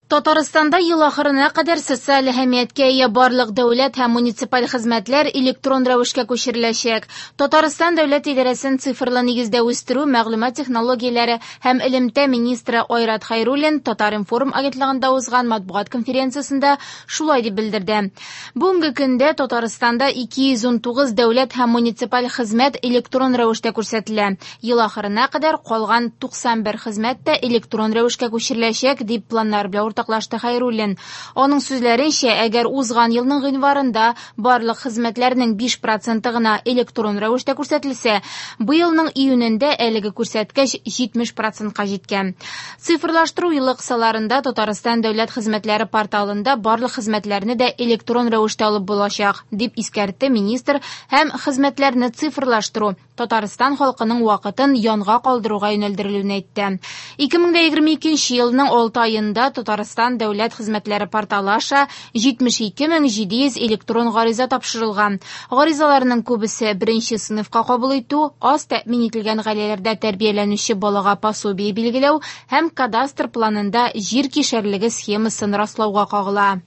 Татарстанда ел ахырына кадәр социаль әһәмияткә ия барлык дәүләт һәм муниципаль хезмәтләр электрон рәвешкә күчереләчәк. Татарстан дәүләт идарәсен цифрлы нигездә үстерү, мәгълүмат технологияләре һәм элемтә министры Айрат Хайруллин Татар-информ агентлыгында узган матбугат конференциясендә шулай дип белдерде. Бүгенге көндә Татарстанда 219 дәүләт һәм муниципаль хезмәт электрон рәвештә күрсәтелә. Ел ахырына кадәр калган 91 хезмәт тә электрон рәвешкә күчереләчәк дип планнар белән уртаклашты Хайруллин. Аның сүзләренчә, әгәр узган елның гыйнварында барлык хезмәтләрнең 5% гына электрон рәвештә күрсәтелсә, быелның июнендә әлеге күрсәткеч 70%-ка җиткән. Цифрлаштыру елы кысаларында Татарстан дәүләт хезмәтләре порталында барлык хезмәтләрне дә электрон рәвештә алып булачак, дип искәртте министр һәм хезмәтләрне цифрлаштыру Татарстан халкының вакытын янга калдыруга юнәлдерелүен әйтте. 2022 елның 6 аенда Татарстан дәүләт хезмәтләре порталы аша 72700 электрон гариза тапшырылган. Гаризаларның күбесе беренче сыйныфка кабул итү, аз тәэмин ителгән гаиләләрдә тәрбияләнүче балага пособие билгеләү һәм кадастр планында җир кишәрлеге схемасын раслауга кагыла.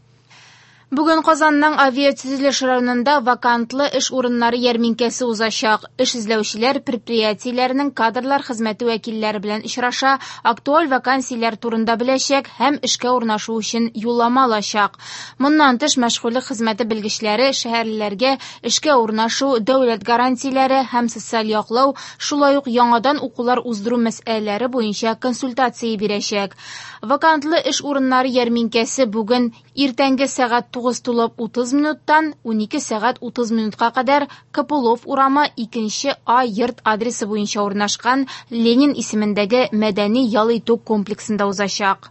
Бүген Казанның авиатөзелеш районында вакантлы эш урыннары ярминкәсе узачак. Эш эзләүчеләр предприятиеләренең кадрлар хезмәте вәкилләре белән очраша, актуаль вакансияләр турында беләчәк һәм эшкә урнашу өчен юллама алачак. Моннан тыш мәшгульлек хезмәте белгечләре шәһәрләргә эшкә урнашу, дәүләт гарантияләре һәм социаль яклау, шулай ук яңадан укулар уздыру мәсьәләләре буенча консультация бирәчәк. Вакантлы эш урыннары ярминкәсе бүген иртәнге сәгать 9:30 минуттан 12 сәгать 30 минутка кадәр Копылов урамы 2-А йорт адресы буенча урнашкан Ленин исемендәге мәдәни ял итү комплексында узачак.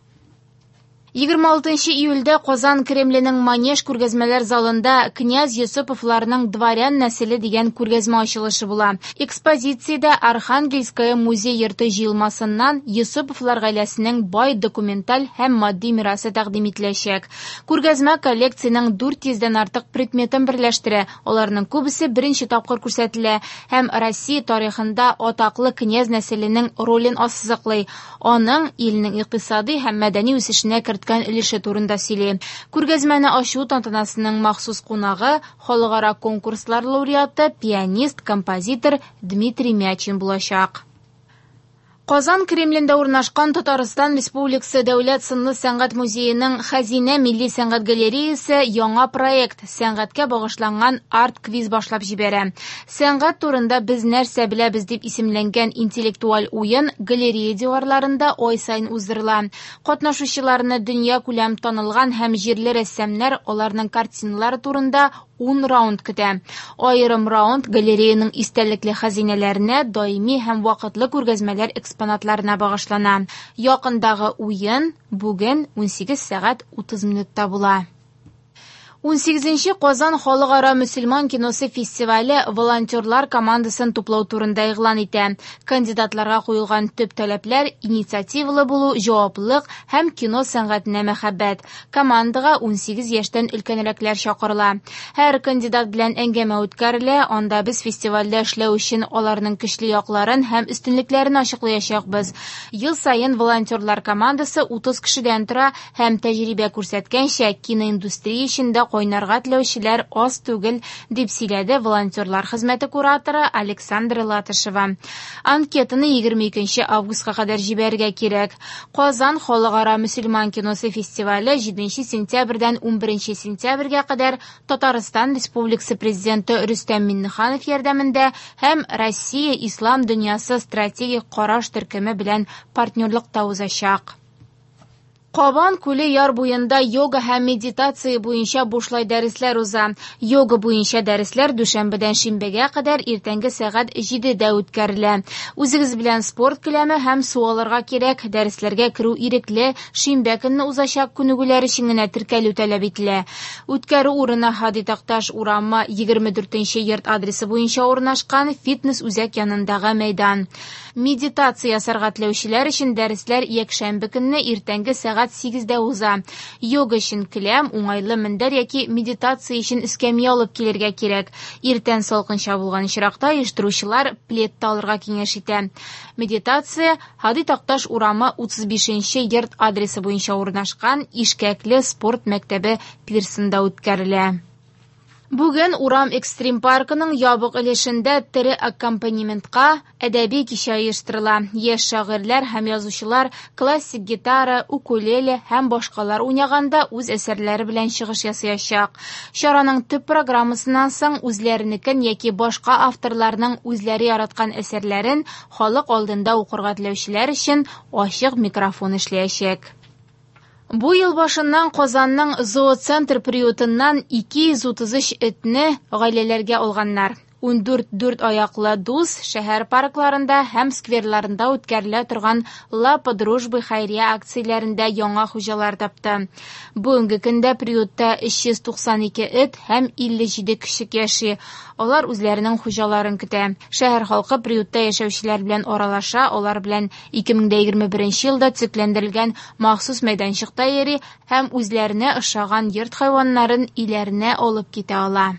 26 июльдә Казан Кремленең Манеж күргәзмәләр залында князь Йосыповларның дворян нәселе дигән күргәзмә ачылышы була. Экспозициядә Архангельская музей йорты җыелмасыннан Йосыповлар гаиләсенең бай документаль һәм матди мирасы тәкъдим ителәчәк. Күргәзмә коллекцияның 400-дән артык предметын берләштерә. Аларның күбесе беренче тапкыр күрсәтелә һәм Россия тарихында атаклы князь нәселенең ролен ассызыклый. Аның илнең икътисади һәм мәдәни үсешенә өлеше турында сөйли. Күргәзмәне ачу тантанасының махсус кунагы, халыкара конкурслар лауреаты, пианист, композитор Дмитрий Мячин булачак. Казан Кремлендә урнашкан Татарстан Республикасы Дәүләт сынлы сәнгать музееның Хәзинә милли сәнгать галереясы яңа проект сәнгатькә багышланган арт-квиз башлап җибәрә. Сәнгать турында без нәрсә беләбез дип исемләнгән интеллектуаль уен галерея диварларында ай сайын уздырыла. Катнашучыларны дөнья күләм танылган һәм җирле рәссамнар аларның картиналары турында 10 раунд көтә. Аерым раунд галереяның истәлекле хәзинәләренә, даими һәм вакытлы күргәзмәләр экспонатларына багышлана. Якындагы уен бүген 18 сәгать 30 минутта була. 18-нче Казан халыкара мөселман киносы фестивале волонтерлар командасын туплау турында игълан итә. Кандидатларга куелган төп таләпләр инициативалы булу, җаваплылык һәм кино сәнгатенә мәхәббәт. Командага 18 яшьтән өлкәнрәкләр чакырыла. Һәр кандидат белән әңгәмә үткәрелә, анда без фестивальдә эшләү өчен аларның көчле якларын һәм өстенлекләрен ачыклаячакбыз. Ел саен волонтерлар командасы 30 кешедән тора һәм тәҗрибә күрсәткәнчә киноиндустрия өчен кайнарга теләүчеләр аз түгел, дип сөйләде волонтерлар хезмәте кураторы Александра Латышева. Анкетаны 22 августка кадәр җибәрергә кирәк. Казан халыкара мөселман киносы фестивале 7 сентябрьдән 11 сентябрьгә кадәр Татарстан Республикасы президенты Рөстәм Миңнеханов ярдәмендә һәм Россия ислам дөньясы стратегик караш төркеме белән партнерлыкта узачак. Кабан күле яр буенда йога һәм медитация буенча бушлай дәресләр уза. Йога буенча дәресләр дүшәмбедән шимбәгә кадәр иртәнге сәгать 7-дә үткәрелә. Үзегез белән спорт киләме һәм су алырга кирәк. Дәресләргә керү ирекле, шимбә көнне узачак күнегүләр өчен генә теркәлү таләп ителә. Үткәрү урыны Хади Такташ урамы 24-нче йорт адресы буенча урнашкан фитнес үзәк янындагы мәйдан. Медитация ясарга теләүчеләр өчен дәресләр якшәмбе көнне иртәнге сәгать сәгать 8-дә уза. Йога өчен келәм, уңайлы мендәр яки медитация өчен эскәмия алып килергә кирәк. Иртән салкынча булган очракта оештыручылар пледта алырга киңәш итә. Медитация Хади Такташ урамы 35-нче йорт адресы буенча урнашкан Ишкәкле спорт мәктәбе Пирсында үткәрелә. Бүген Урам Экстрим паркының ябык өлешендә тере аккомпанементка әдәби кичә оештырыла. Яшь шагыйрьләр һәм язучылар классик гитара, укулеле һәм башкалар уйнаганда үз әсәрләре белән чыгыш ясаячак. Чараның төп программасыннан соң үзләренекен яки башка авторларның үзләре яраткан әсәрләрен халык алдында укырга теләүчеләр өчен ачык микрофон эшләячәк. Бу ел башыннан Казанның зооцентр приютыннан 233 этне гаиләләргә алганнар. 14 4 аяклы дус шәһәр паркларында һәм скверларында үткәрелә торган Лапа дружбы хәйрия акцияләрендә яңа хуҗалар тапты. Бүгенге көндә приютта 392 эт һәм 57 кешек яши. Алар үзләренең хуҗаларын көтә. Шәһәр халкы приютта яшәүчеләр белән аралаша, алар белән 2021 елда төзекләндерелгән махсус мәйданчыкта йөри һәм үзләренә ошаган йорт хайваннарын иләренә алып китә ала.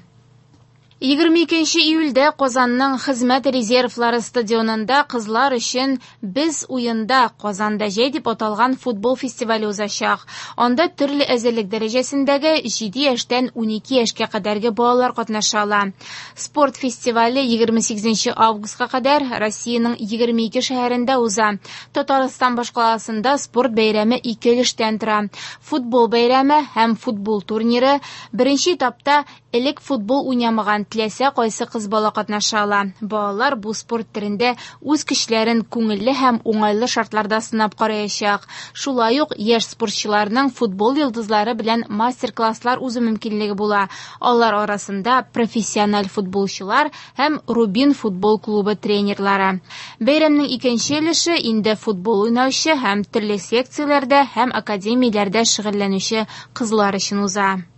22 июльдә Казанның Хезмәт резервлары стадионында кызлар өчен "Без уенда Казанда җәй" дип аталган футбол фестивале узачак. Анда төрле әзерлек дәрәҗәсендәге 7 яшьтән 12 яшькә кадәрге балалар катнаша ала. Спорт фестивале 28 августка кадәр Россиянең 22 шәһәрендә уза. Татарстан башкаласында спорт бәйрәме 2 өлештән тора. Футбол бәйрәме һәм футбол турниры. Беренче этапта элек футбол уйнамаган теләсә кайсы кыз бала катнаша ала. Балалар бу спорт төрендә үз көчләрен күңелле һәм уңайлы шартларда сынап караячак. Шулай ук яшь спортчыларның футбол йолдызлары белән мастер-класслар узу мөмкинлеге була. Алар арасында профессиональ футболчылар һәм Рубин футбол клубы тренерлары. Бәйрәмнең икенче өлеше инде футбол уйнаучы һәм төрле секцияләрдә һәм академияләрдә шөгыльләнүче кызлар өчен уза.